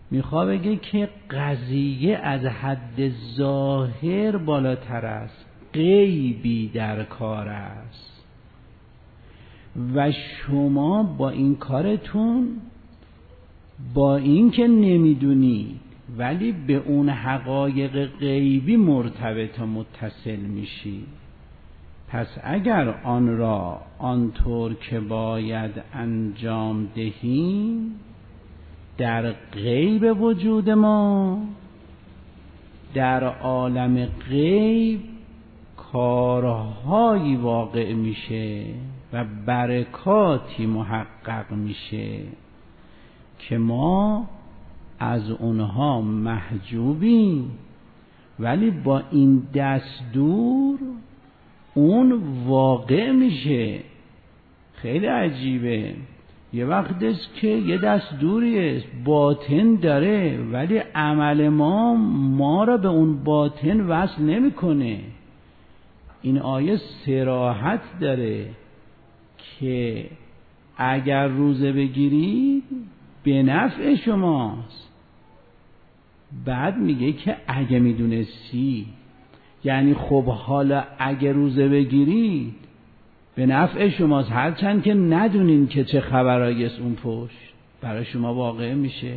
میخواد بگه که قضیه از حد ظاهر بالاتر است، غیبی در کار است و شما با این کارتون، با این که نمیدونی ولی به اون حقایق غیبی مرتبط و متصل میشی. پس اگر آن را آنطور که باید انجام دهیم در غیب وجود ما، در عالم غیب کارهایی واقع میشه و برکاتی محقق میشه که ما از اونها محجوبیم، ولی با این دستور اون واقع میشه. خیلی عجیبه. یه وقت است که یه دستوری باطن داره ولی عمل ما را به اون باطن وصل نمیکنه. این آیه صراحت داره که اگر روزه بگیرید به نفع شماست. بعد میگه که اگه میدونستی، یعنی خب حالا اگه روزه بگیرید به نفع شماست، هرچند که ندونین که چه خبرایی است اون پشت، برای شما واقع میشه.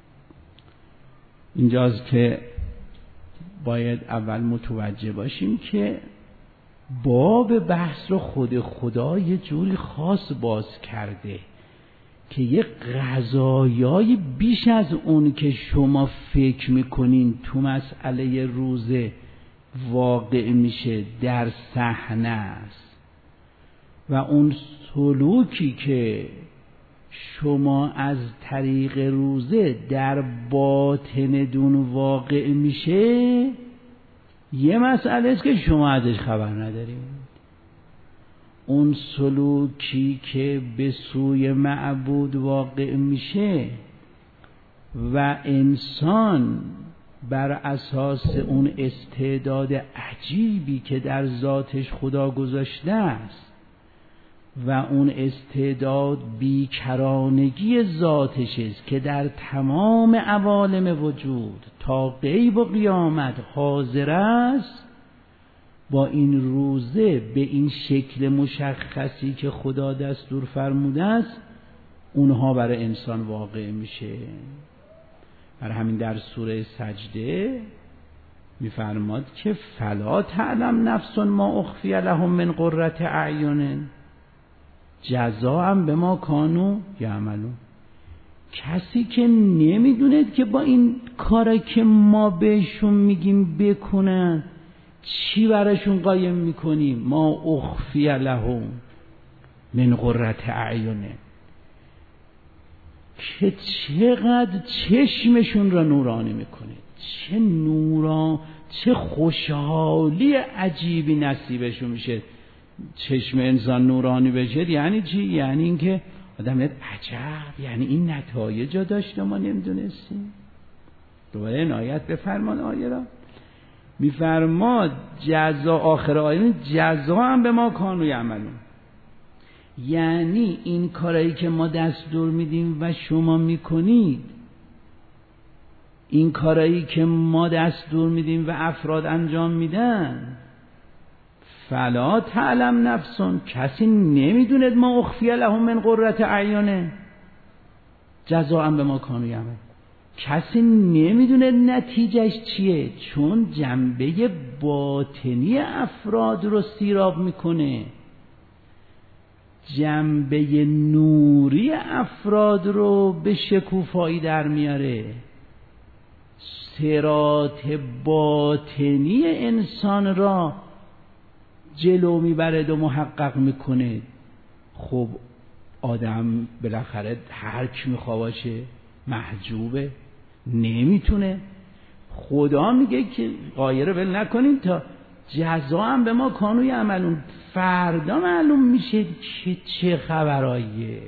اینجاست که باید اول متوجه باشیم که باب بحث رو خود خدا یه جوری خاص باز کرده که یه قضایای بیش از اون که شما فکر میکنین تو مسئله روزه واقع میشه در صحنه است و اون سلوکی که شما از طریق روزه در باطن دون واقع میشه یه مسئله است که شما ازش خبر ندارید. اون سلوکی که به سوی معبود واقع میشه و انسان بر اساس اون استعداد عجیبی که در ذاتش خدا گذاشته است و اون استعداد بیکرانگی ذاتش است که در تمام عوالم وجود تا غیب و قیامت حاضر است، با این روزه به این شکل مشخصی که خدا دستور فرموده است اونها برای انسان واقع میشه. برای همین در سوره سجده میفرماد که فلا تعلم نفس ما اخفی لهم من قرة اعین جزاء بما کانوا یعملون. کسی که نمیدونه که با این کاری که ما بهشون میگیم بکنن چی براشون قایم میکنیم. ما اخفی لهم من قرة اعین، که چقدر چشمشون را نورانی میکنه، چه خوشحالی عجیبی نصیبشون میشه. چشم انسان نورانی بشه یعنی چی؟ یعنی اینکه آدم عجب، یعنی این نتایج را داشته ما نمیدونستیم. دوباره این آیت بفرمان آیه را میفرماد جزا، آخر آیه جزا هم به ما کانوا یعملون، یعنی این کارایی که ما دستور میدیم و شما میکنید، این کارایی که ما دستور میدیم و افراد انجام میدن، فلا تعلم نفسون، کسی نمیدوند ما اخفی لهم من قرة اعین جزاء بما کانوا یعملون، کسی نمیدونه نتیجهش چیه، چون جنبه باطنی افراد رو سیراب میکنه، جنبه نوری افراد رو به شکوفایی در میاره، صراط باطنی انسان را جلو میبرد و محقق میکنه. خب آدم بالاخره هر کی میخواد باشه محجوبه، نمیتونه. خدا میگه که آیه رو ول نکنین تا جزا هم به ما کانوا یعملون، فردا معلوم میشه که چه خبراییه.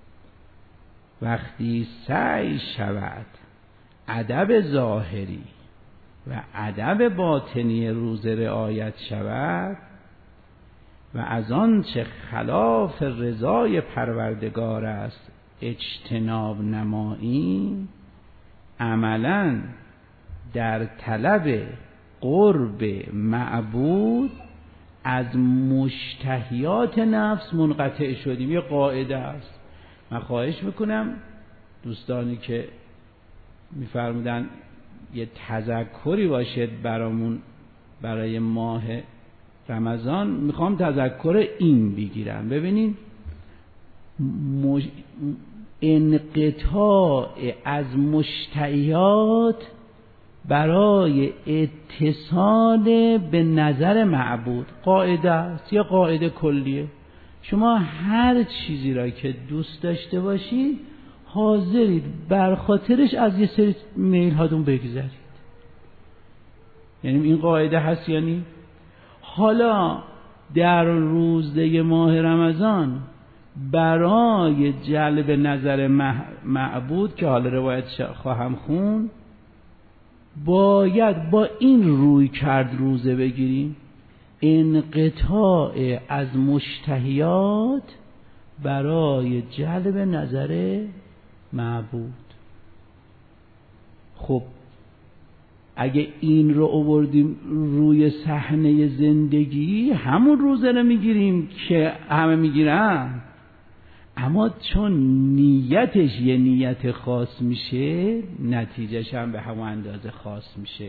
وقتی سعی شود ادب ظاهری و ادب باطنی روزه رعایت شود و از آن چه خلاف رضای پروردگار است اجتناب نمایی، عملاً در طلب قرب معبود از مشتهیات نفس منقطع شدیم. یه قاعده است. من خواهش میکنم دوستانی که میفرمودن یه تذکری باشد برامون برای ماه رمضان، میخوام تذکر این بگیرم. ببینین انقطاع از مشتهیات برای اتصال به نظر معبود قاعده است، یه قاعده کلیه. شما هر چیزی را که دوست داشته باشید حاضرید بر خاطرش از یه سری میل هاتون بگذرید. یعنی این قاعده هست. یعنی حالا در روزه ماه رمضان برای جلب نظر معبود که حالا روایت خواهم خوند باید با این روی کرد روزه بگیریم: انقطاع از مشتهیات برای جلب نظر معبود. خب اگه این رو آوردیم روی صحنه زندگی، همون روزه رو میگیریم که همه میگیرن، اما چون نیتش یه نیت خاص میشه نتیجهش هم به همون اندازه خاص میشه.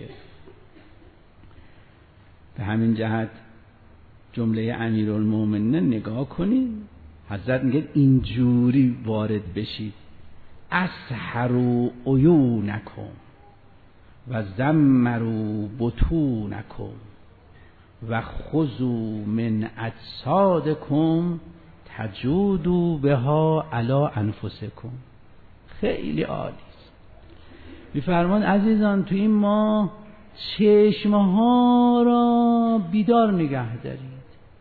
به همین جهت جمله امیرالمومنین نگاه کنید. حضرت میگه اینجوری وارد بشید: اسحروا عیونکم و زمروا بطونکم و خذوا من اجسادکم تجودوا بها علی انفسکم. خیلی عالی است. میفرمان عزیزان تو این ماه چشمها را بیدار نگه دارید.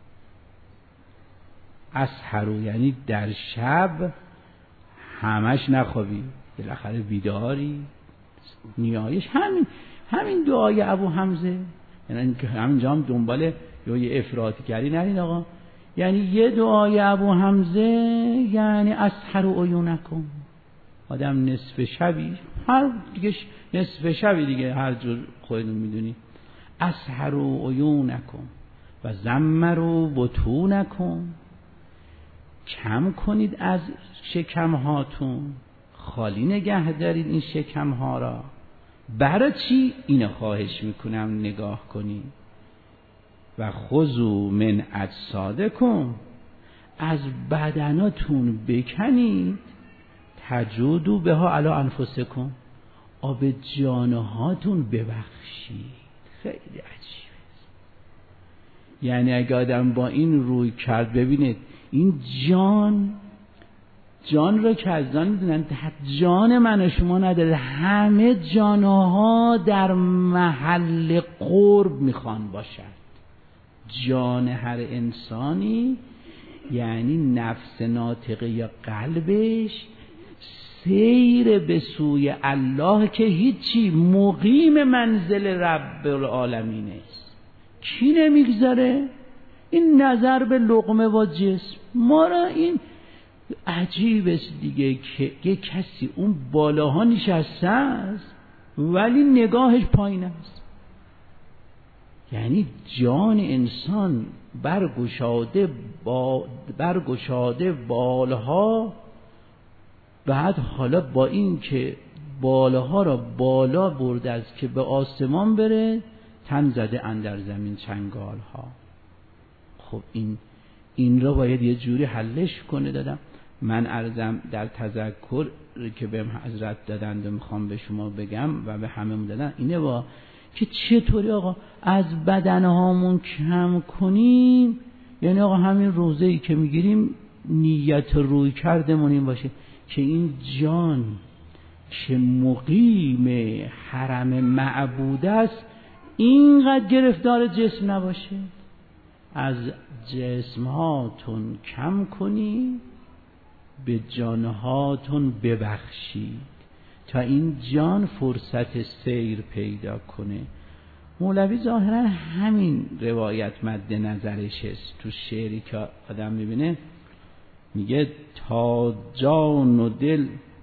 اسحروا یعنی در شب همش نخوابید، بالاخره بیداری. نیایش همین دعای ابو حمزه، یعنی همینجا هم دنبال یه افراطی کردی نرین آقا. یعنی یه دعای ابو حمزه یعنی اسحروا عیونکم. آدم نصف شبی، هر دیگه نصف شبی دیگه، هر جور خودتون میدونی. اسحروا عیونکم و زمروا بطونکم. کم کنید از شکم هاتون، خالی نگه دارید این شکم ها را. برای چی؟ اینو خواهش میکنم نگاه کنید. و خذوا من اجسادکم، از بدناتون بکنید، تجودوا بها علی انفسکم، آب جانهاتون ببخشید. خیلی عجیبه. یعنی اگه آدم با این روی کرد، ببینید این جان را که از جان میدونن، جان من و شما نداره، همه جانها در محل قرب میخوان باشد. جان هر انسانی یعنی نفس ناطقه یا قلبش سیر به سوی الله که هیچی، مقیم منزل رب العالمین است. کی نمیگذاره؟ این نظر به لقمه و جسم ما را. این عجیب است دیگه که یه کسی اون بالاها نشسته است ولی نگاهش پایین است. یعنی جان انسان برگشاده بالها، بعد حالا با این که بالها را بالا برده است که به آسمان بره، تن زده اندر زمین چنگال ها. خب این را باید یه جوری حلش کنه. دادم من عرضم در تذکر که به حضرت دادند و میخوام به شما بگم و به همه دادن اینه، با که چطوری آقا از بدنهامون کم کنیم. یعنی آقا همین روزه‌ای که میگیریم نیت روی کردمون این باشه که این جان که مقیم حرم معبود است اینقدر گرفتار جسم نباشه. از جسمهاتون کم کنی، به جانهاتون ببخشید تا این جان فرصت سیر پیدا کنه. مولوی ظاهرا همین روایت مد نظرش است. تو شعری که آدم میبینه میگه تا جان و دل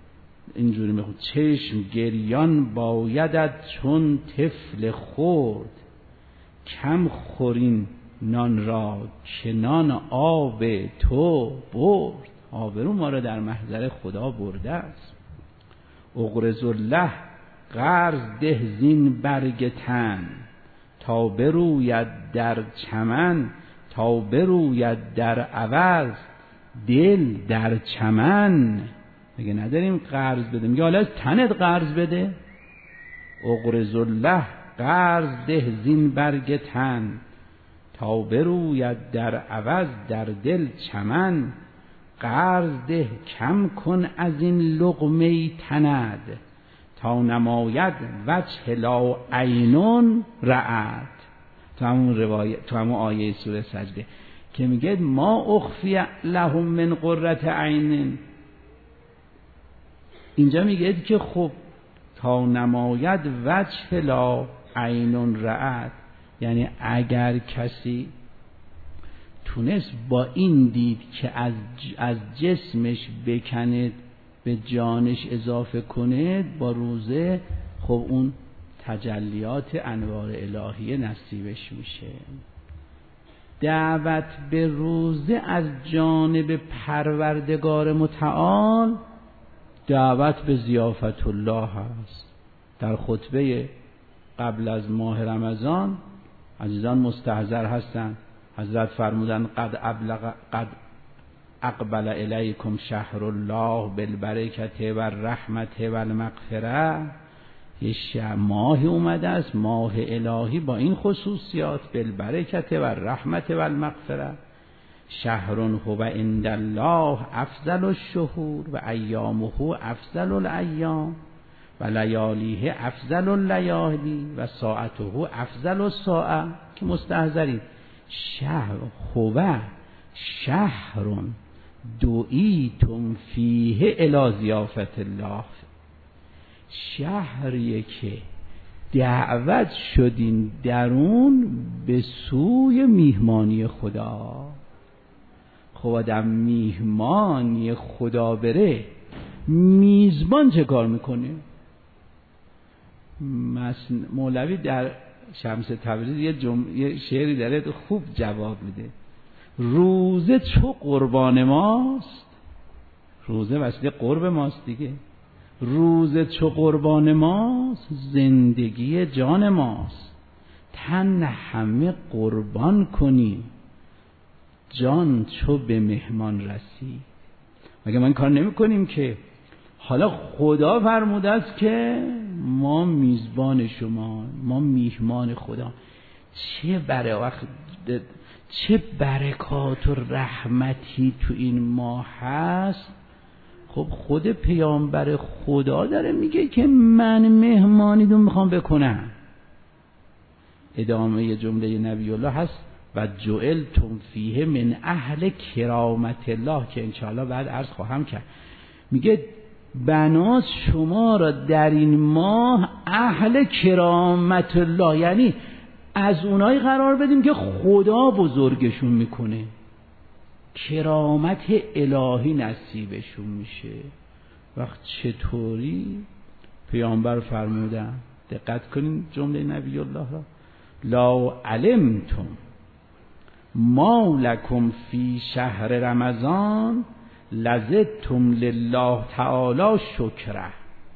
اینجوری میخواد چشم گریان بایدت چون طفل خرد، کم خورین نان را که نان آب تو برد. آبرو ما را در محضر خدا برده است. اقرض الله قرض ده زین برگ تن، تا بروید در چمن، تا بروید در عوض دل در چمن. میگه نداریم قرض بده، میگه حالا تنت قرض بده. اقرض الله قرض ده زین برگ تن، تا بروید در عوض در دل چمن. قرض ده کم کن از این لقمه تند، تا نماید وجه لا عینون رأت. تو همون آیه سوره سجده که میگه ما اخفی لهم من قرة عین، اینجا میگه که خب تا نماید وجه لا عینون رأت، یعنی اگر کسی تونست با این دید که از جسمش بکند به جانش اضافه کنه، با روزه خب اون تجلیات انوار الهیه نصیبش میشه. دعوت به روزه از جانب پروردگار متعال دعوت به ضیافت الله هست. در خطبه قبل از ماه رمضان عزیزان مستحضر هستند، حضرت فرمودن قد اقبل الیکم شهر الله بالبرکت و الرحمت و المغفره. یه ماه اومده است، ماه الهی با این خصوصیات، بالبرکت و الرحمت و المغفره. شهر هو عند الله افضل الشهور و ایامه افضل الایام و لیالیه افضل اللیالی و ساعته افضل الساعه. که مستحضرین شهر هو شهر دعیتم فیه الی ضیافت الله، شهریه که دعوت شدین در اون به سوی میهمانی خدا. خب آدم میهمانی خدا بره، میزبان چه کار میکنه؟ مولوی در شمس تبریز یه شعری داره خوب جواب میده. روزه چو قربان ماست، روزه وسیله قرب ماست دیگه، روزه چو قربان ماست زندگی جان ماست. تن همه قربان کنیم جان چو به مهمان رسید. مگه ما این کار نمی کنیم که؟ حالا خدا فرموده است که ما میزبان شما، ما میهمان خدا. چه برکات و رحمتی تو این ماه هست. خب خود پیامبر خدا داره میگه که من مهمانیتون میخوام بکنم. ادامه جمله نبی الله هست و جعلتم فیه من اهل کرامت الله، که انشاءالله بعد عرض خواهم کرد. میگه بنات شما را در این ماه اهل کرامت الله، یعنی از اونایی قرار بدیم که خدا بزرگشون میکنه، کرامت الهی نصیبشون میشه. وقت چطوری؟ پیامبر فرمودن، دقت کنین جمله نبی الله را، لا علمتم ما لکم فی شهر رمضان لزدتم لله تعالی شکره.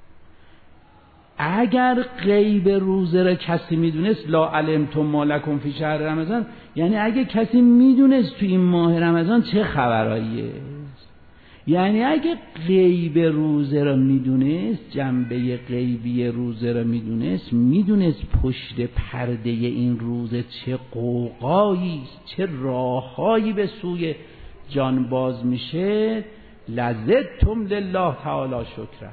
اگر غیب روزه را کسی میدونست، لا علمتم ما لکم فی شهر رمضان، یعنی اگه کسی میدونست تو این ماه رمضان چه خبراییه، یعنی اگه غیب روزه را میدونست، جنبه غیبی روزه را میدونست پشت پرده این روزه چه قوقایی، چه راههایی به سوی جان باز میشه، لزدتم لله تعالی شکره.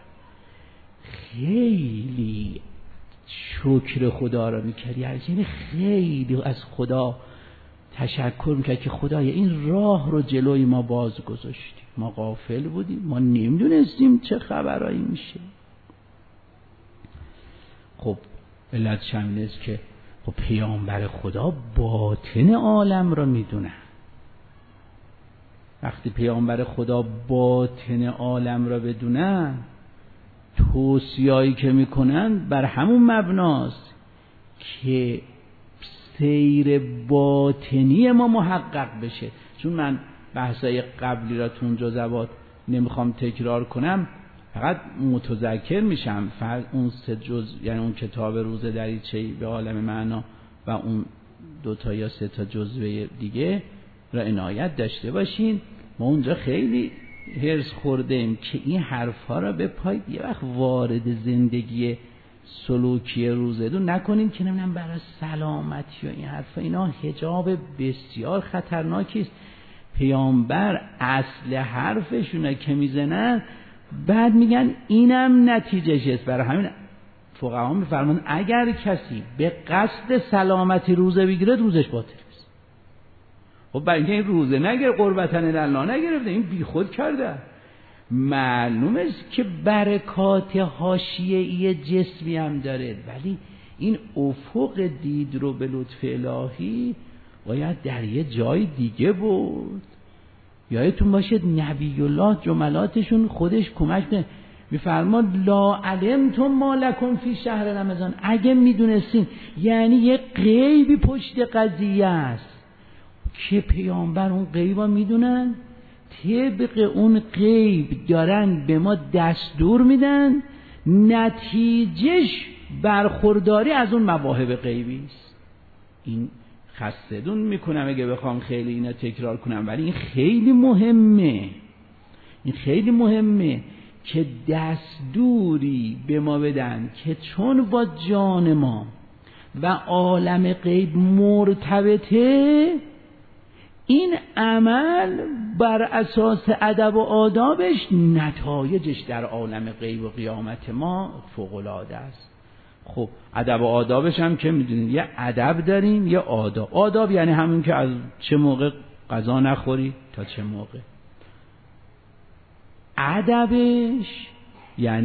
خیلی شکر خدا را میکردی، یعنی خیلی از خدا تشکر میکرد که خدای این راه رو جلوی ما باز گذاشتی، ما غافل بودیم، ما نمیدونستیم چه خبرایی میشه. خب علت شمینه است که خب پیامبر خدا باطن عالم را میدونه. وقتی پیامبر خدا باطن عالم را بدونه، توصیه‌ای که میکنن بر همون مبناست که سیر باطنی ما محقق بشه. چون من بحثای قبلی را تو اون جزوات نمیخوام تکرار کنم، فقط متذکر میشم اون 3 جزء، یعنی اون کتاب روز دریچه‌ای به عالم معنا و اون 2 تا یا 3 تا جزوه دیگه را عنایت داشته باشین. ما اونجا خیلی هرس خوردیم که این حرفا را به پای یه وقت وارد زندگی سلوکی روزدون نکنیم که نمیدونم برای سلامتی و این حرفا، اینا حجاب بسیار خطرناکی است. پیامبر اصل حرفشونه که میزنن بعد میگن اینم نتیجهش است. برای همین فقها میفرمان اگر کسی به قصد سلامتی روزه بگیره روزش باطل است. خب برای اینکه این روزه نگرفت، قربتن الله نگرفته، این بیخود کرده. معلومه که برکات حاشیه‌ای جسمی هم داره، ولی این افق دید رو به لطف الهی باید در یه جای دیگه بود. یادتون باشه نبی الله جملاتشون خودش کمک کنه، میفرماد لا علمتم ما لکم فی شهر رمضان، اگه میدونستین، یعنی یه غیبی پشت قضیه است که پیامبر اون غیبا میدونن، طبق اون غیب دارن به ما دستور میدن، نتیجهش برخورداری از اون مواهب غیبی است. این خسته‌دون میکنم اگه بخوام خیلی اینا تکرار کنم، ولی این خیلی مهمه. این خیلی مهمه که دستوری به ما بدن که چون با جان ما و عالم غیب مرتبطه، این عمل بر اساس ادب و آدابش نتایجش در عالم غیب و قیامت ما فوق‌العاده است. خب ادب و آدابش هم که میدونید یه ادب داریم یه آداب. آداب یعنی همون که از چه موقع غذا نخوری تا چه موقع. ادبش یعنی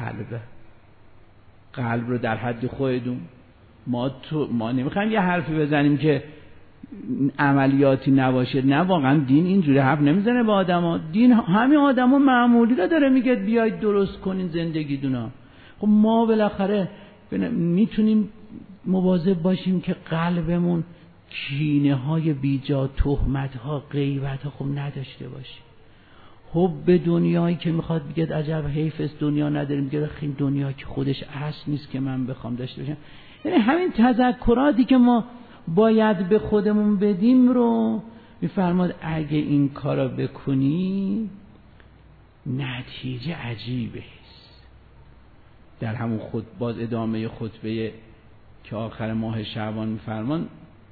قلب رو در حد خودتون. ما نمیخوایم یه حرفی بزنیم که عملیاتی نباشه. نه واقعا دین اینجوری حرف نمیزنه به آدما. دین همین آدما معمولی را داره میگه بیاید درست کنین زندگیتونو. خب ما بالاخره میتونیم مواظب باشیم که قلبمون کینه های بیجا، تهمت ها، غیبت ها خب نداشته باشه. حب دنیایی که میخواد بگه عجب حیف است دنیا نداریم، میگه این دنیا که خودش اصل نیست که من بخوام داشته باشم. یعنی همین تذکراتی که ما باید به خودمون بدیم رو میفرماد اگه این کارا بکنی نتیجه عجیبه است. در همون باز ادامه خطبه که آخر ماه شعبان میفرمان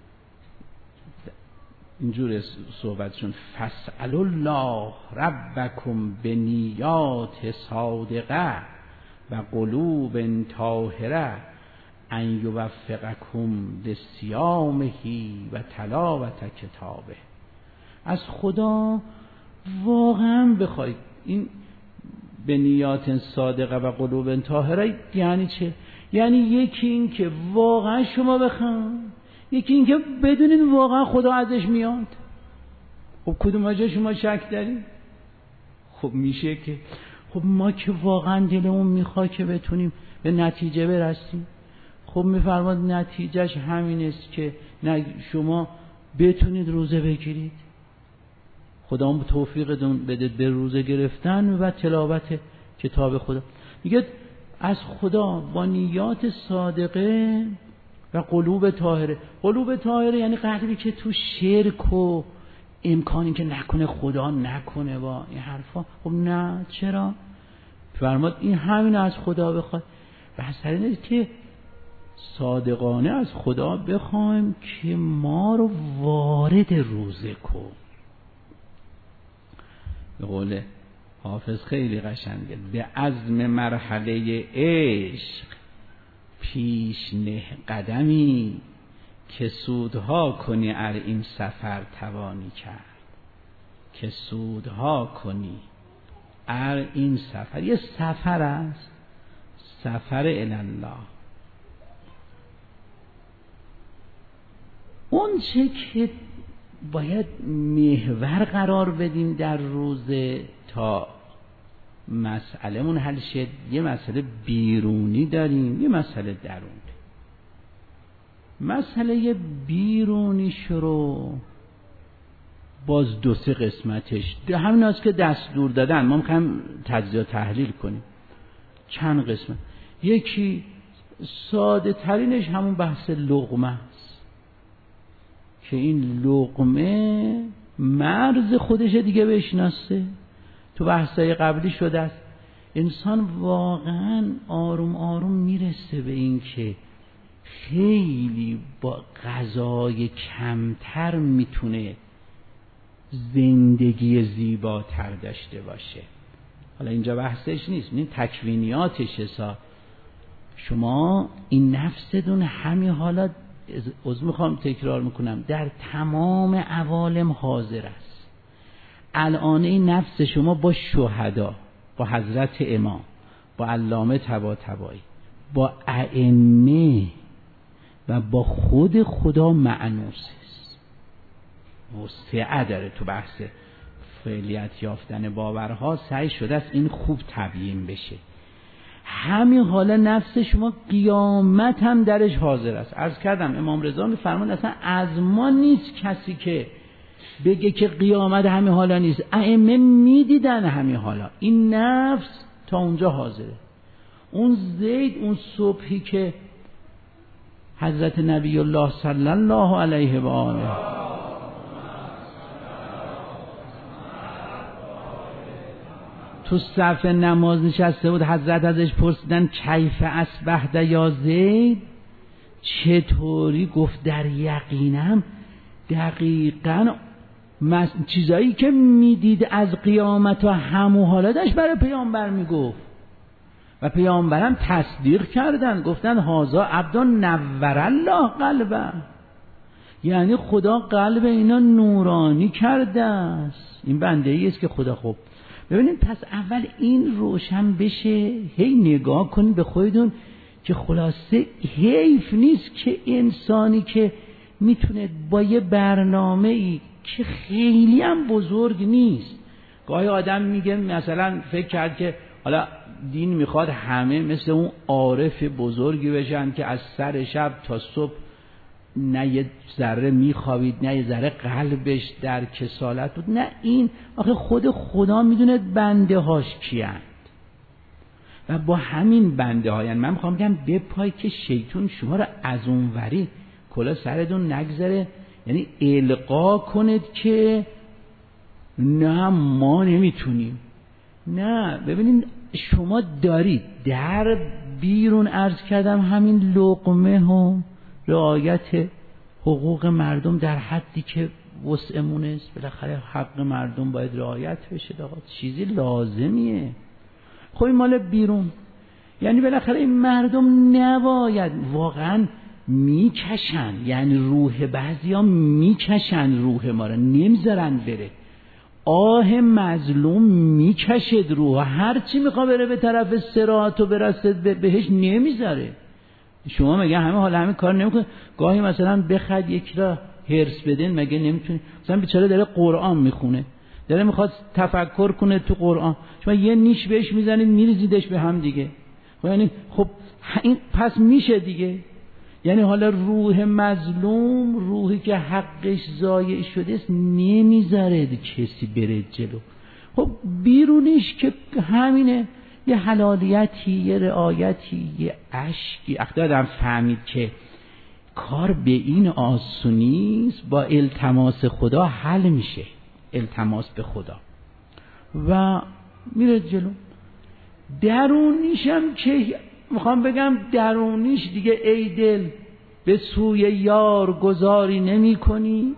اینجور صحبتشون فاسأل الله ربکم بنیات صادقه و قلوب طاهره ان یوفقکم لصیامه و تلاوت کتابه. از خدا واقعا بخواید این به نیات صادقه و قلوب طاهره یعنی چه؟ یعنی یکی این که واقعا شما بخواید، یکی این که بدونید واقعا خدا ازش میاد. خب کدوم جا شما شک دارید؟ خب میشه که خب ما که واقعا دلمون میخواد که بتونیم به نتیجه برسیم. خب میفرماد نتیجهش همین است که نه شما بتونید روزه بگیرید، خدا هم توفیقتون بده به روزه گرفتن و تلاوت کتاب خدا. میگه از خدا با نیات صادقه و قلوب طاهره. قلوب طاهره یعنی قلبی که تو شرک و امکانی که نکنه خدا نکنه با این حرفا. خب نه چرا؟ فرماد این همین از خدا بخواد. بحث اینه که صادقانه از خدا بخوایم که ما رو وارد روزه کن. به قول حافظ خیلی قشنگه، به عزم مرحله عشق پیش نه قدمی که سودها کنی ار این سفر توانی کرد. که سودها کنی ار این سفر، یه سفر است، سفر الالله. اون چه که باید محور قرار بدیم در روزه تا مسئلهمون حل شد. یه مسئله بیرونی داریم، یه مسئله درونی. مسئله بیرونیش رو باز 2-3 قسمتش همین هست که دستور دادن، ما میخوایم تجزیه و تحلیل کنیم. چند قسمت. یکی ساده ترینش همون بحث لقمه است که این لقمه مرز خودش دیگه بشناسه. تو بحثای قبلی شده است انسان واقعا آروم آروم میرسه به این که خیلی با غذای کمتر میتونه زندگی زیباتر داشته باشه. حالا اینجا بحثش نیست، این تکوینیاتش حساب. شما این نفستون همین حالا عذر میخوام تکرار میکنم در تمام عوالم حاضر است. الان این نفس شما با شهدا، با حضرت امام، با علامه طباطبایی، با ائمه و با خود خدا مأنوس است. وسعت داره تو بحث فعلیت یافتن باورها، سعی شده است این خوب تبیین بشه. همین حالا نفس شما قیامت هم درش حاضر است. عرض کردم امام رضا میفرمان اصلا از ما نیست کسی که بگه که قیامت همین حالا نیست. ائمه میدیدن همین حالا. این نفس تا اونجا حاضره. اون زید، اون صبحی که حضرت نبی الله صلی الله علیه و آله تو صف نماز نشسته بود، حضرت ازش پرسیدن کیف اصبحت یا زید، چطوری؟ گفت در یقینم دقیقاً چیزایی که میدید از قیامت و همون حالا داشت برای پیامبر میگفت و پیامبرم تصدیق کردن، گفتن هازا عبدا نور الله قلبه، یعنی خدا قلب اینا نورانی کرده است. این بنده ای است که خدا. خوب ببینید، پس اول این روشن بشه، هی نگاه کنید به خودتون که خلاصه حیف نیست که انسانی که میتونه با یه برنامه‌ای که خیلی هم بزرگ نیست، گاهی آدم میگه مثلا فکر کرد که حالا دین میخواد همه مثل اون عارف بزرگی بشن که از سر شب تا صبح نه یه ذره میخوابید، نه یه ذره قلبش در کسالت بود. نه، این آخه خود خدا میدونه بنده هاش کیند و با همین بنده ها، یعنی من میخوام بگم بپای که شیطان شما رو از اون وری کلا سرتون نگذره، یعنی القا کنید که نه ما نمیتونیم. نه، ببینید شما دارید در بیرون، عرض کردم همین لقمه هم رعایت حقوق مردم در حدی که وسعمون است. بالاخره حق مردم باید رعایت بشه، چیزی لازمیه. خب این مال بیرون، یعنی بالاخره این مردم نباید واقعا میکشن، یعنی روح بعضیا میکشن روح ما رو، نمیذارن بره. آه مظلوم میکشد روح، هر چی میخوا بره به طرف صراط و برسد بهش نمیذاره. شما مگه همه حالا همه کار نمیکنه؟ گاهی مثلا بخد یک را هرس بدین مگه نمیتونی؟ مثلا بیچاره داره قرآن میخونه، داره میخواد تفکر کنه تو قرآن، شما یه نیش بهش میزنید میریزیدش به هم دیگه. یعنی خب این پس میشه دیگه. یعنی حالا روح مظلوم، روحی که حقش ضایع شده است، نمیذاره کسی بره جلو. خب بیرونیش که همینه، یه حلالیتی، یه رعایتی، یه اشکی. اخدادم فهمید که کار به این آسونیست، با التماس خدا حل میشه، التماس به خدا و میره جلو. درونیشم که میخوام بگم درونیش دیگه ای دل به سوی یار گذاری نمی کنی،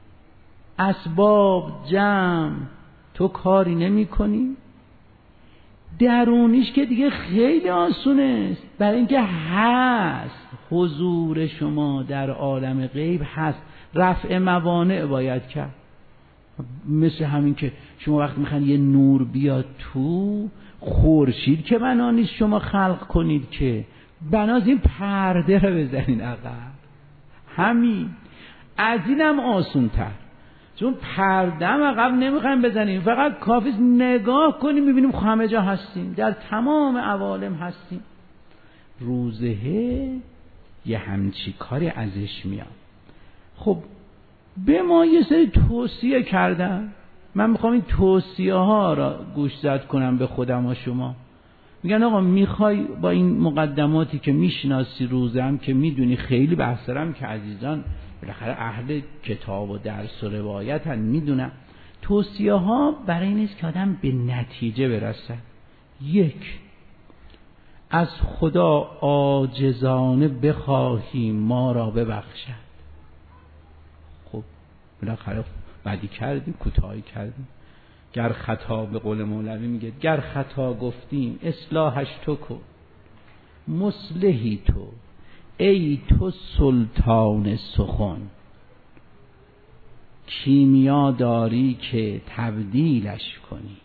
اسباب جمع تو کاری نمی کنی. درونیش که دیگه خیلی آسونه است، برای اینکه هست حضور شما در عالم غیب هست. رفع موانع باید کرد، مثل همین که شما وقت میخواین یه نور بیاد تو، خورشید که بنا نیست شما خلق کنید، که بناست این پرده رو بزنین عقب. همین از اینم آسون تر. چون پردم عقب نمیخوایم بزنیم، فقط کافی نگاه کنیم میبینیم همه جا هستیم، در تمام عوالم هستیم. روزهه یه همچی کاری ازش میاد. خب به ما یه سری توصیه کردن، من میخوام این توصیه ها را گوشزد کنم به خودم و شما. میگن آقا میخوای با این مقدماتی که میشناسی روزه هم که میدونی خیلی بحثرم که عزیزان بالاخره اهل کتاب و درس و روایت هم میدونم، توصیه ها برای این است که آدم به نتیجه برسه. یک، از خدا عاجزانه بخواهیم ما را ببخشد. خب بالاخره بدی کردیم، کوتاهی کردیم، گر خطا، به قول مولوی میگه گر خطا گفتیم اصلاحش تو کن، مصلحی تو ای تو سلطان سخن، کیمیا داری که تبدیلش کنی،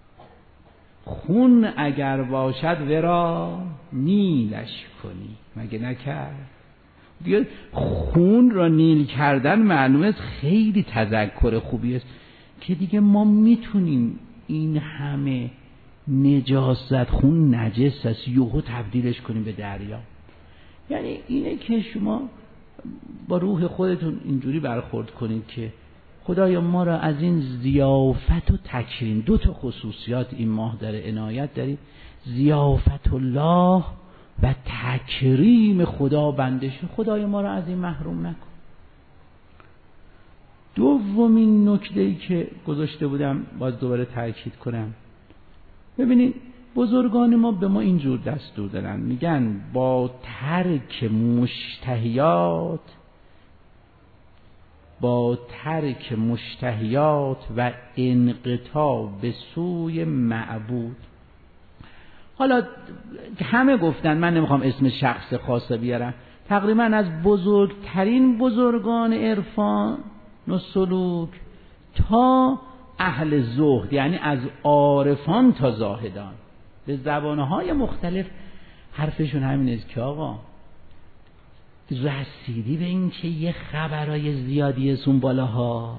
خون اگر باشد ورا نیلش کنی. مگه نکرد؟ دیگه خون را نیل کردن معلومه خیلی تذکر خوبی است که دیگه ما میتونیم این همه نجاست، خون نجس است، یهو تبدیلش کنیم به دریا. یعنی اینه که شما با روح خودتون اینجوری برخورد کنید که خدایا ما را از این ضیافت و تکریم، دو تا خصوصیات این ماه داره عنایت دارید، ضیافت الله و تکریم خدا بندش، خدای ما را از این محروم نکن. دومین نکته‌ای که گذاشته بودم باز دوباره تاکید کنم، ببینید بزرگان ما به ما اینجور دستور دادن، میگن با ترک مشتهیات و انقطاع به سوی معبود. حالا همه گفتن، من نمیخوام اسم شخص خاصه بیارم، تقریبا از بزرگترین بزرگان عرفان و سلوک تا اهل زهد، یعنی از عارفان تا زاهدان، به زبانهای مختلف حرفشون همین است که آقا رسیدی به این که یه خبرای زیادی سون بالاها،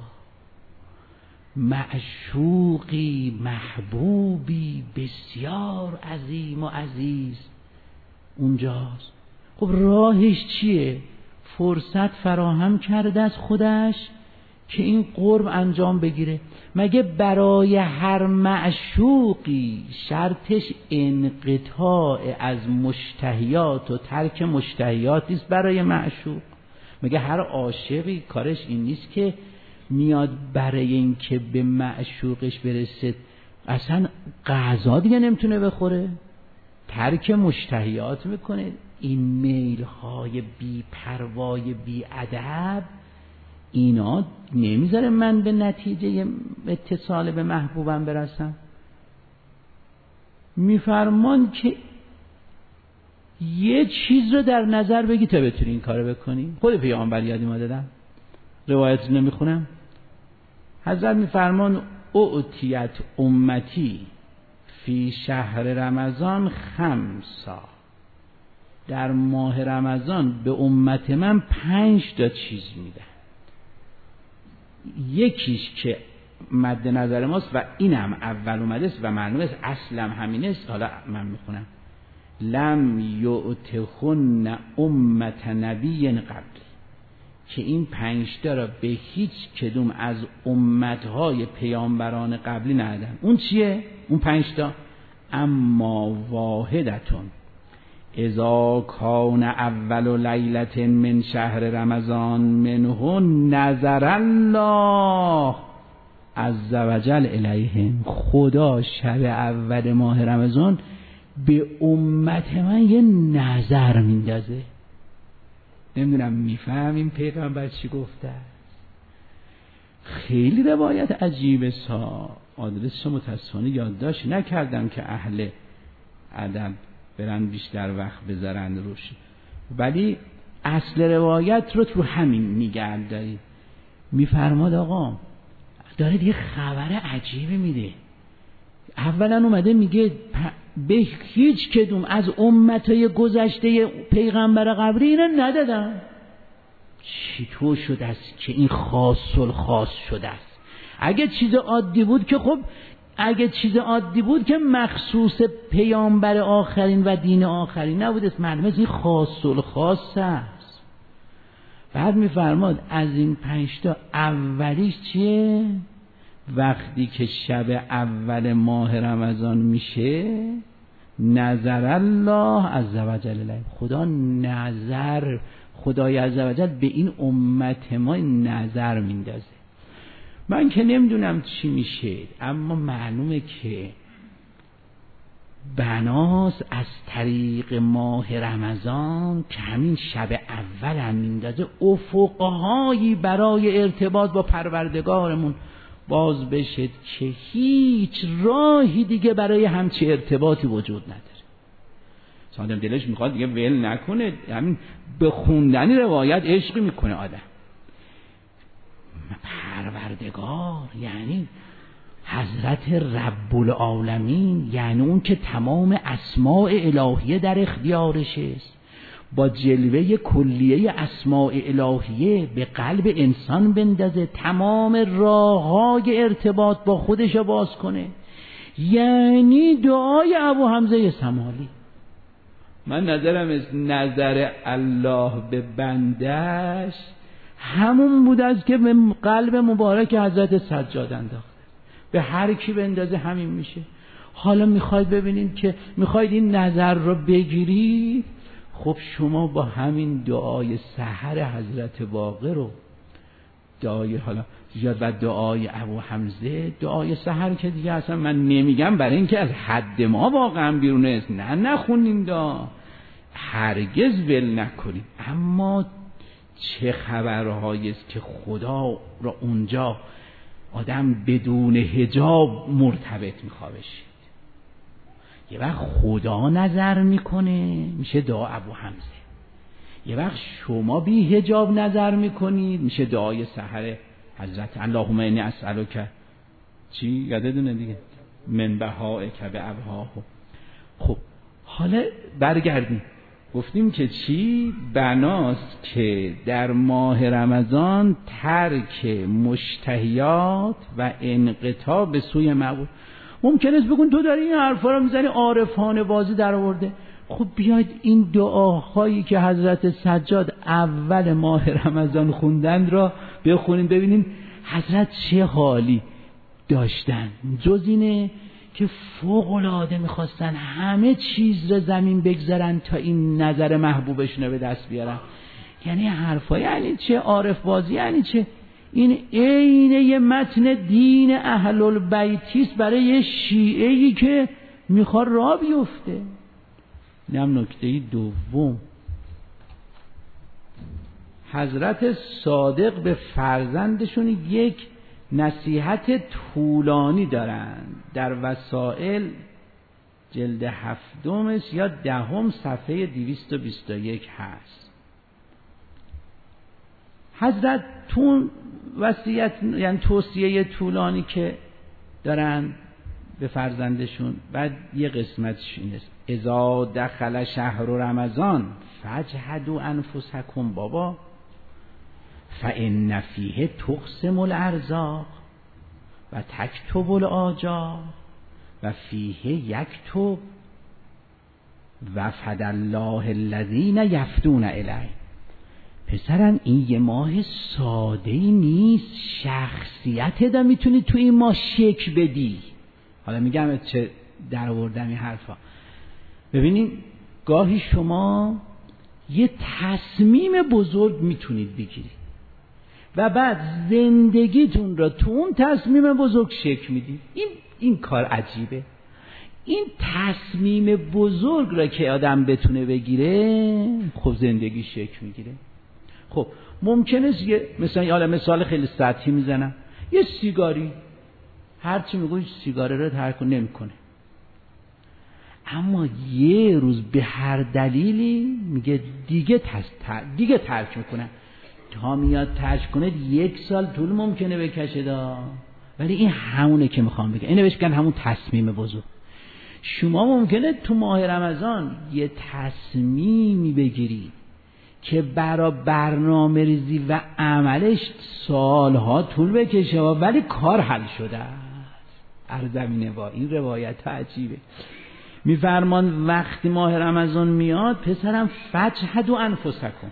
معشوقی محبوبی بسیار عظیم و عزیز اونجاست. خب راهش چیه؟ فرصت فراهم کرده از خودش که این قرب انجام بگیره. مگه برای هر معشوقی شرطش انقطاع از مشتهیات و ترک مشتهیات نیست؟ برای معشوق مگه هر عاشقی کارش این نیست که میاد برای این که به معشوقش برسه اصلا غذا دیگه نمیتونه بخوره، ترک مشتهیات میکنه؟ این میلهای بی پروای بی ادب اینا نمیذاره من به نتیجه اتصال به محبوبم برسم. میفرمان که یه چیز رو در نظر بگی تا بتونی این کارو بکنی. خود پیامبر یادی ما دادم، روایت نمیخونم، حضرت میفرمان اعطیت امتی فی شهر رمضان خمسا، در ماه رمضان به امت من 5 تا چیز میدن. یکیش که مد نظر ماست و اینم اول اومده است و معلومه است اصلم همین است، حالا من میخونم: لم یؤتخن امت نبی قبل، که این 5 تا را به هیچ کدوم از امتهای پیامبران قبلی ندادن. اون چیه؟ اون 5 تا: اما واحدتون اذا کان اول لیلة من شهر رمضان منه نظر الله عز وجل الیهم، خدا شب اول ماه رمضان به امت من یه نظر میندازه. نمیدونم میفهمیم پیغمبر چی گفته؟ خیلی روایت عجیبه سا، آدرسش متاسفانه یادداشت نکردم که اهل ادب برن بیشتر وقت بذارن روش، ولی اصل روایت رو تو همین نگه دارید. میفرماد آقا داره یه خبر عجیبی میده. اولا اومده میگه به هیچ کدوم از امتهای گذشته پیغمبر قبلی اینا ندادن. چطور شده است که این خاص الخاص شده است؟ اگه چیز عادی بود که خب، اگه چیز عادی بود که مخصوص پیامبر آخرین و دین آخرین نبود است، معلومه این خاص الخاص است. بعد میفرماد از این 5 تا اولیش چیه؟ وقتی که شب اول ماه رمضان میشه، نظر الله عزوجل، خدای عزوجل به این امت ما نظر میندازه. من که نمیدونم چی میشه، اما معلومه که بناس از طریق ماه رمضان که همین شب اول هم میندازه افقهایی برای ارتباط با پروردگارمون باز بشه که هیچ راهی دیگه برای همچی ارتباطی وجود نداره. آدم دلش میخواد دیگه ول نکنه، همین به خوندن روایت عشقی میکنه آدم. پروردگار یعنی حضرت رب العالمین، یعنی اون که تمام اسماء الهیه در اختیارش است، با جلوه کلیه اسماء الهیه به قلب انسان بندازه، تمام راههای ارتباط با خودش باز کنه. یعنی دعای ابو حمزه سمالی. من نظرم از نظر الله به بندش همون بود از که به قلب مبارک حضرت سجاد انداخته. به هر کی بندازه همین میشه. حالا میخواید ببینید که میخواید این نظر رو بگیرید، خب شما با همین دعای سحر حضرت باقر رو، دعای حالا زیاد و دعای ابو حمزه، دعای سحر که دیگه اصلا من نمیگم برای اینکه از حد ما واقعا بیرونه است، نه نخونیم دعا، هرگز ول نکنیم. اما چه خبرهایی است که خدا را اونجا آدم بدون حجاب مرتبط میخواد بشه. یه وقت خدا نظر میکنه میشه دعا ابو حمزه، یه وقت شما بی حجاب نظر میکنید میشه دعای سحر حضرت اللهم انی اسألک چی یادتونه دیگه، من بهائک به ابهاه. خب حالا برگردیم، گفتیم که چی؟ بناست که در ماه رمضان ترک مشتهیات و انقطاع به سوی معبود. ممکنه است بگون تو داری این حرفا رو میزنی عارفانه بازی در آورده. خب بیاید این دعاهایی که حضرت سجاد اول ماه رمضان خوندن را بخونیم ببینیم حضرت چه حالی داشتن. جز اینه که فوق العاده میخواستن همه چیز رو زمین بگذارن تا این نظر محبوبشون رو به دست بیارن. یعنی حرفا یعنی چه؟ عارف بازی یعنی چه؟ این عین یه متن دین اهل البیتیست برای یه شیعه‌ای که میخواد راه بیفته. اینم نکته دوم. حضرت صادق به فرزندشون یک نصیحت طولانی دارند. در وسائل جلد 7 یا 10 صفحه 221 هست. حضرت تون وصیت یعنی توصیه طولانی که دارن به فرزندشون، بعد یه قسمتش این است: اذا دخل شهر رمضان فاجهدوا انفسکم بابا فإن فیه تقسم الارزاق و تکتب الآجاق و فیه یکتب وفد الله الذین یفدون الیه. پسرن این یه ماه ساده نیست، شخصیت دا میتونی تو این ماه شکل بدی. حالا میگم چه در آوردم این حرفا. ببینین گاهی شما یه تصمیم بزرگ میتونید بگیرید و بعد زندگیتون را تو اون تصمیم بزرگ شکل میدید. این کار عجیبه. این تصمیم بزرگ را که آدم بتونه بگیره، خب زندگی شکل میگیره. خب ممکنه مثال خیلی سطحی میزنم، یه سیگاری هرچی میگوی سیگاره رو ترک نمیکنه، اما یه روز به هر دلیلی میگه دیگه ترک میکنه. تا میاد ترک کنه 1 سال طول ممکنه بکشه ولی این همونه که میخوام بگم. اینو بهش میگن همون تصمیم بزرگ. شما ممکنه تو ماه رمضان یه تصمیمی بگیرید که برای برنامه ریزی و عملش سالها طول بکشه ولی کار حل شده است. ارزمینه با این روایت عجیبه. میفرمان وقتی ماه رمضان میاد پسرم فجهدوا انفسکم،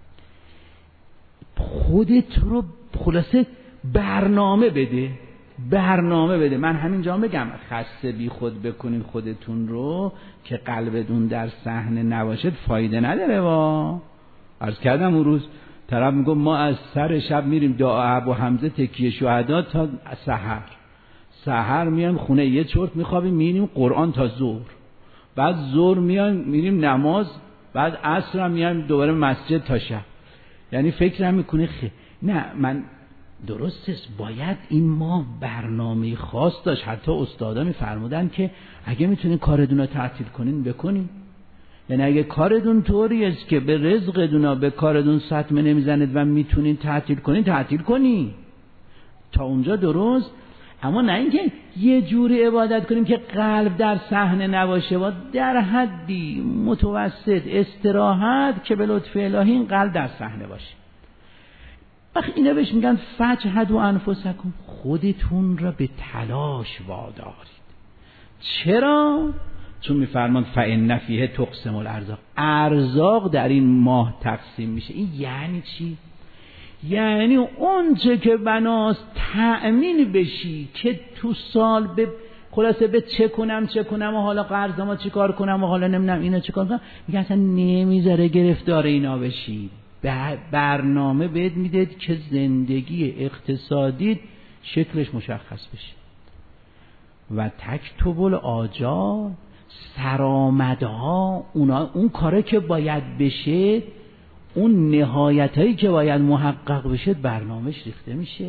خودت رو خلاصه برنامه بده. من همینجا بگم خسته بی خود بکنین خودتون رو که قلبتون در صحنه نباشد فایده نداره. عرض کردم اون روز طرف میگه ما از سر شب میریم دعا ابو حمزه تکیه شهدا تا سحر میایم خونه یه چرت میخوابیم میریم قرآن تا ظهر، بعد ظهر میریم نماز، بعد عصر هم میایم دوباره مسجد تا شب. یعنی فکرم میکنه نه من درست است، باید این ماه برنامه خاص داشت. حتی استادا میفرمودن که اگه میتونین کارتون رو تعطیل کنین بکنین. یعنی اگه کارتون طوری است که به رزقتون به کارتون صدمه نمیزنید و میتونین تعطیل کنین تا اونجا درست. اما نه اینکه یه جوری عبادت کنیم که قلب در صحنه نباشه و در حدی متوسط استراحت که به لطف الهی این قلب در صحنه باشه. وقتی اینا بهش میگن فجهدوا انفسکم، خودتون را به تلاش وادارید. چرا؟ چون میفرمان فإن فیه تقسم الارزاق، ارزاق در این ماه تقسیم میشه. این یعنی چی؟ یعنی اون چه که بناست تأمین بشی که تو سال به خلاصه به چه کنم و حالا قرضما چی کار کنم و حالا نمیدونم اینا چی کار کنم، میگه اصلا نمیذاره گرفتار اینا بشی. برنامه بهت میده که زندگی اقتصادی شکلش مشخص بشه. و تکتب الآجال، سرآمدها، اون کاره که باید بشه، اون نهایتایی که باید محقق بشه برنامهش ریخته میشه.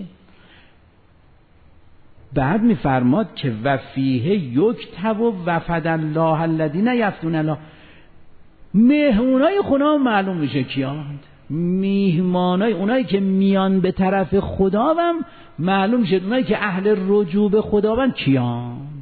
بعد میفرماد که و فیه یکتب وفد الله الذین یفتون الله، مهمونای خدا معلوم میشه کیاند، میهمانای اونایی که میان به طرف خدا هم معلوم میشه، اونایی که اهل رجوع به خدا هم کیاند.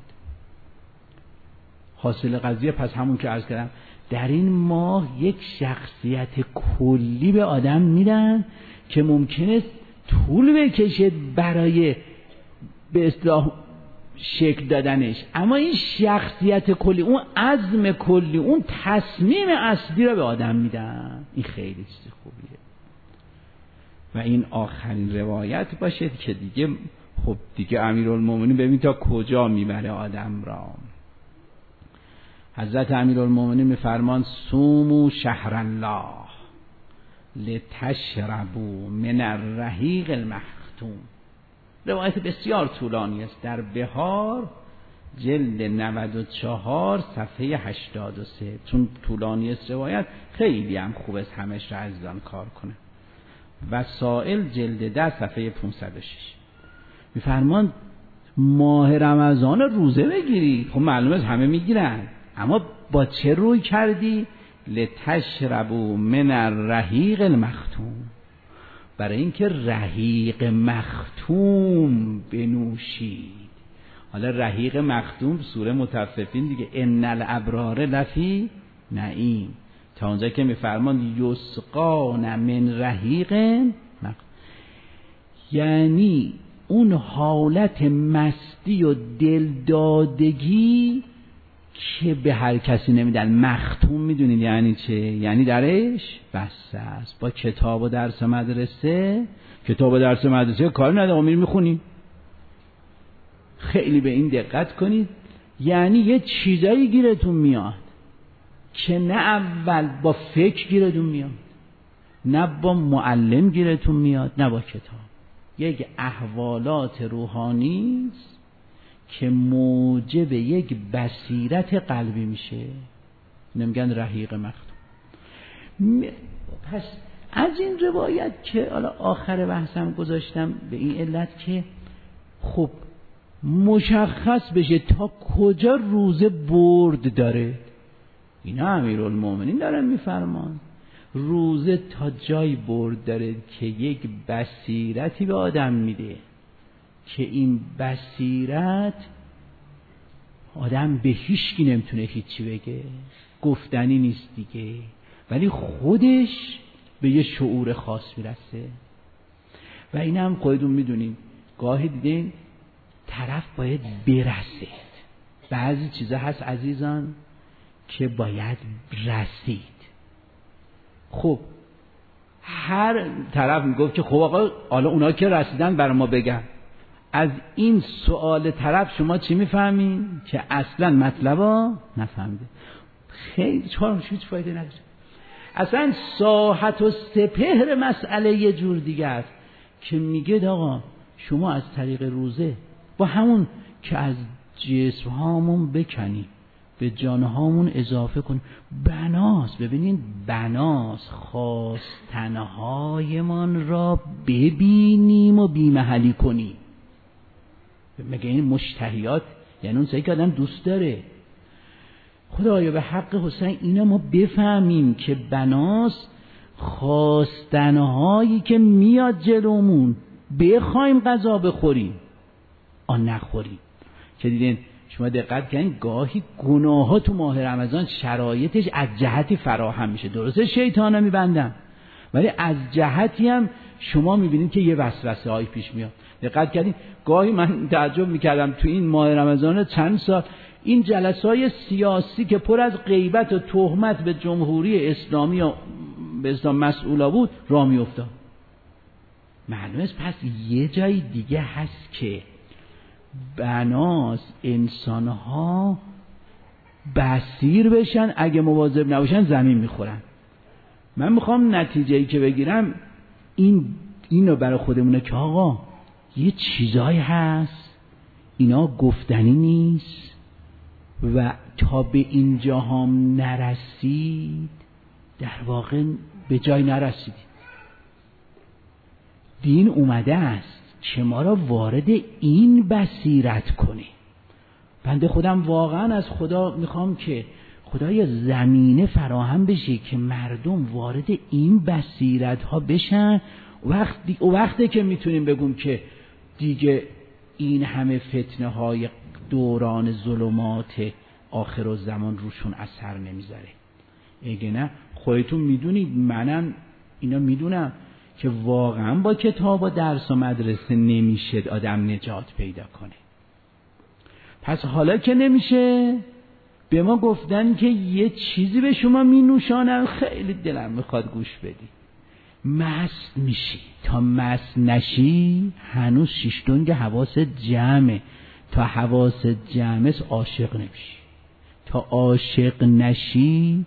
حاصل قضیه پس همون که عرض کردم، در این ماه یک شخصیت کلی به آدم میدن که ممکنه طول بکشه برای به اصطلاح شکل دادنش، اما این شخصیت کلی، اون عزم کلی، اون تصمیم اصلی رو به آدم میدن. این خیلی چیز خوبیه. و این آخرین روایت باشه که دیگه امیرالمومنین ببین تا کجا میبره آدم را. حضرت امیرالمومنین میفرمان صوموا شهر الله لتشربوا من الرحیق المختوم. روایت بسیار طولانی است، در بهار جلد 94 صفحه 83. چون طولانی است روایت، خیلی هم خوب است همش را عزیزان کار کنه. وسائل جلد 10 صفحه 506 میفرمان ماه رمضان روزه بگیری. خب معلومه همه میگیرن، اما با چه روی کردی؟ لتشربوا من الرحیق المختوم، برای اینکه رحیق مختوم بنوشید. حالا رحیق مختوم سوره مطففین دیگه، ان الابرار لفی نعیم، تا اونجا که میفرمان یسقون من رحیق مختوم، یعنی اون حالت مستی و دلدادگی که به هر کسی نمیدن. مختوم میدونید یعنی چه؟ یعنی درش بسته است. با کتاب و درس مدرسه کار نداره، میریم میخونیم. خیلی به این دقت کنید. یعنی یه چیزایی گیرتون میاد که نه اول با فکر گیرتون میاد، نه با معلم گیرتون میاد، نه با کتاب. یک احوالات روحانی است که موجب یک بصیرت قلبی میشه. نمیگن رحیق مختوم. پس از این روایت که حالا آخر بحثم گذاشتم به این علت که خب مشخص بشه تا کجا روزه برد داره. اینا امیرالمومنین دارن میفرمان روزه تا جای برد داره که یک بصیرتی به آدم میده که این بصیرت آدم به هیچکی نمیتونه هیچی بگه، گفتنی نیست دیگه، ولی خودش به یه شعور خاص میرسه. و این هم خودتون میدونین گاهی دیدین طرف باید برسه. بعضی چیزا هست عزیزان که باید رسید. خب هر طرف میگفت که خب آقا حالا اونا که رسیدن برای ما بگن. از این سوال طرف شما چی میفهمین؟ که اصلا مطلبا نفهمیده. خیلی هیچ فایده نداره. اصلا ساحت و سپهر مسئله یه جور دیگه است که میگه آقا شما از طریق روزه با همون که از جسم هامون بکنیم به جان هامون اضافه کنیم. بناس، ببینین بناس خواستنهایمان را ببینیم و بیمحلی کنیم. مگه این مشتهیات یعنی اون چیزی که آدم دوست داره. خدایا به حق حسین اینا ما بفهمیم که بناس خواستنهایی که میاد جلومون بخوایم غذا بخوریم آن نخوریم. که دیدین شما دقت کنین گاهی گناه ها تو ماه رمضان شرایطش از جهتی فراهم میشه. درسته شیطانا میبندن ولی از جهتی هم شما میبینید که یه وسوسه هایی پیش میاد. دقت کردین گاهی من تعجب میکردم تو این ماه رمضان چند سال این جلسه‌های سیاسی که پر از غیبت و تهمت به جمهوری اسلامی و به اسلام مسئولا بود راه میافتاد. معلومه پس یه جای دیگه هست که بناس انسان‌ها بصیر بشن، اگه مواظب نباشن زمین میخورن. من میخوام نتیجه‌ای که بگیرم اینو برای خودمونه که آقا یه چیزایی هست اینا گفتنی نیست و تا به اینجا هم نرسید در واقع به جای نرسیدید. دین اومده است که ما را وارد این بصیرت کنه. بنده خودم واقعا از خدا میخوام که خدای زمینه فراهم بشه که مردم وارد این بصیرت ها بشن. وقتی که میتونیم بگیم که دیگه این همه فتنه های دوران ظلمات آخر الزمان روشون اثر نمیذاره. اگه نه خودتون میدونید منم اینا میدونم که واقعا با کتاب و درس و مدرسه نمیشه آدم نجات پیدا کنه. پس حالا که نمیشه به ما گفتن که یه چیزی به شما می نوشانن، خیلی دلم میخواد گوش بدی. مست میشی. تا مست نشی هنوز شیشتونگ حواس جمعه. تا حواس جمعه عاشق نمیشی. تا عاشق نشی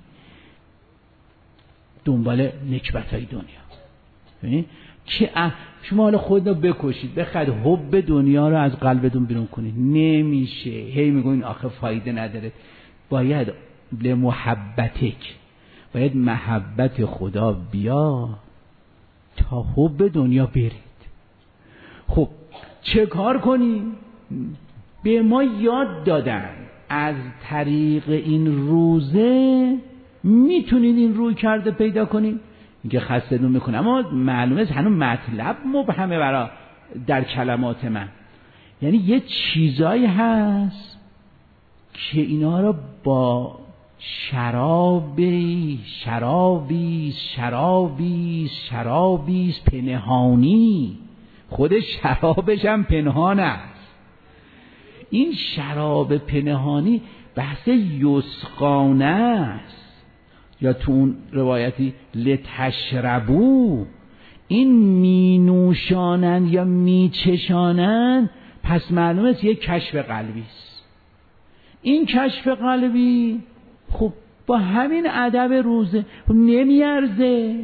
دنبال نکبتای دنیا. که شما حالا خود رو بکشید بخواید حب دنیا رو از قلبتون بیرون کنید نمیشه. هی میگوین آخه فایده نداره. باید لمحبتک، باید محبت خدا بیا تا حب دنیا برید. خب چه کار کنیم؟ به ما یاد دادن از طریق این روزه میتونید این روی کرده پیدا کنید. اینکه خسته‌تون میکنه اما معلومه هنوز مطلب مبهمه برای در کلمات من. یعنی یه چیزایی هست که اینا رو با شرابی پنهانی، خود شرابش هم پنهان است. این شراب پنهانی بحث یسقانه است یا تو اون روایتی لتشربو، این می نوشانند یا می چشانند. پس معلومه است یک کشف قلبی است. این کشف قلبی خب با همین ادب روزه نمیارزه.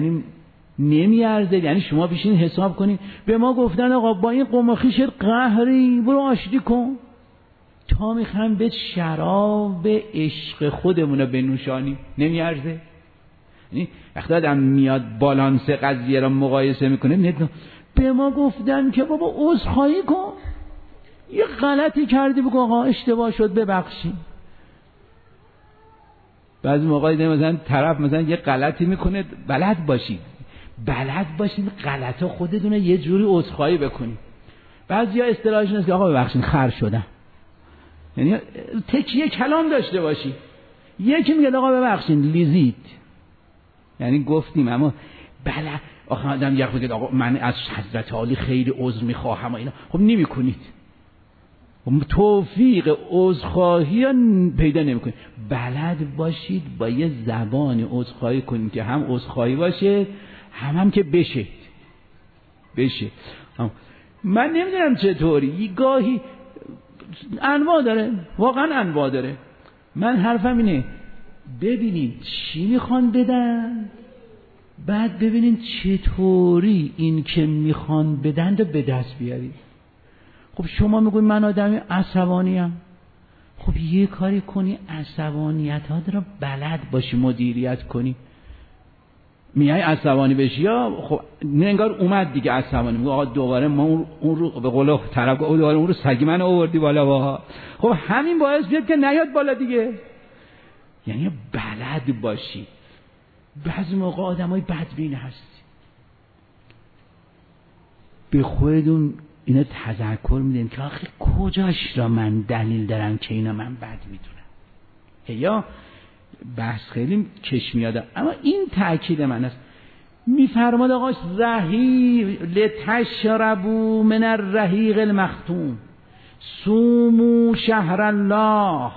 یعنی شما بشین حساب کنید. به ما گفتن آقا با این قوم خویشت قهری برو آشتی کن تا میخوام به شراب عشق خودمون رو بنوشانیم. نمیارزه. یعنی وقتی آدم میاد بالانس قضیه رو مقایسه میکنه به ما گفتن که بابا عذرخواهی کن، یه غلطی کردی بگو آقا اشتباه شد ببخشید. بعضی موقعی مثلا طرف مثلا یه غلطی میکنه بلد باشید غلطا خودتون یه جوری عذرخواهی بکنید. بعضیا اصطلاحش اینه که آقا ببخشید خر شدم. یعنی تکیه کلام داشته باشی. یکی میگه آقا ببخشید لیزید، یعنی گفتیم اما بله آخه آدم یک بگه آقا من از حضرت عالی خیلی عذر میخواهم و اینا، خب نمیکنید، توفیق عذرخواهی پیدا نمیکنید. بلد باشید با یه زبان عذرخواهی کنید که هم عذرخواهی باشه هم که بشه. من نمیدونم چطوری، گاهی انواع داره، واقعا انواع داره. من حرفم اینه ببینید چی میخوان بدن، بعد ببینید چطوری این که میخوان بدن رو به دست بیارید. خب شما میگوی من آدمی عصبانیم، خب یه کاری کنی عصبانیتات رو بلد باشی مدیریت کنی. میای عصبانی بشی یا خب انگار اومد دیگه عصبانی، میگه آقا دوباره ما اون رو به قول طرف دوباره اون رو سگ من آوردی بالا واها. خب همین باعث بیاد که نیاد بالا دیگه. یعنی بلد باشی. بعضی موقع آدمای بدبین هستی، به خودتون اینا تذکر میدین که آخه کجاش را من دلیل دارم که اینا من بد میدونم. یا بحث خیلی کش میاد، اما این تأکید من است. میفرماد آقاش رحیق لتشربوا من الرحیق المختوم صوموا شهر الله.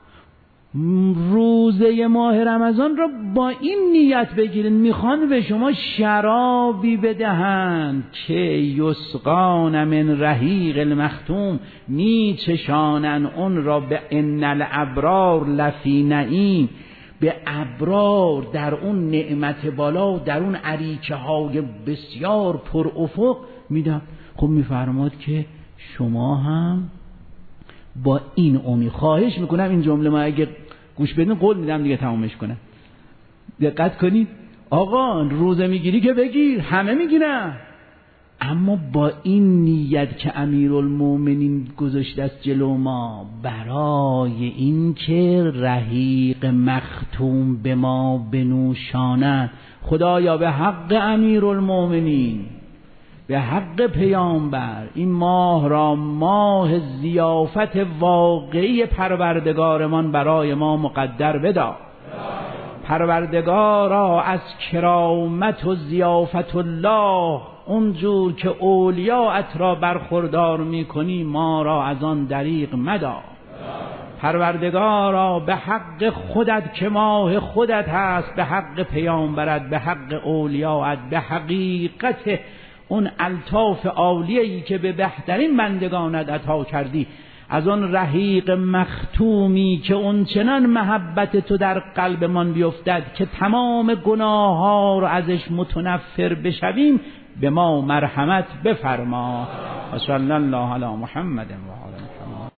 روزه ماه رمضان را با این نیت بگیرین، میخوان به شما شرابی بدهند که یسقان من رحیق المختوم، میچشانن اون را به ان الابرار لفی نعیم، به ابرار در اون نعمت بالا، در اون اریکه های بسیار پر افق میدن. خب میفرماد که شما هم با این امید، خواهش میکنم این جمله ما اگه گوش بدین قول میدم دیگه تمامش کنم، دقت کنید. آقا روزه میگیری که بگیر، همه میگیرن، اما با این نیت که امیرالمومنین گذاشته است جلو ما، برای این که رحیق مختوم به ما بنوشانند. خدایا به حق امیرالمومنین، به حق پیامبر، این ماه را ماه ضیافت واقعی پروردگارمان برای ما مقدر بدا. پروردگارا از کرامت و ضیافت الله، اونجور که اولیاءت را برخوردار میکنی، ما را از آن دریغ مدا. پروردگارا به حق خودت که ماه خودت هست، به حق پیامبرت، به حق اولیاءت، به حقیقت اون الطاف عالیه‌ای که به بهترین بندگانت عطا کردی، از اون رحیق مختومی که اون چنان محبت تو در قلب من بیفتد که تمام گناه ها رو ازش متنفر بشویم، به ما مرحمت بفرما. و صلی الله علی محمد و آله.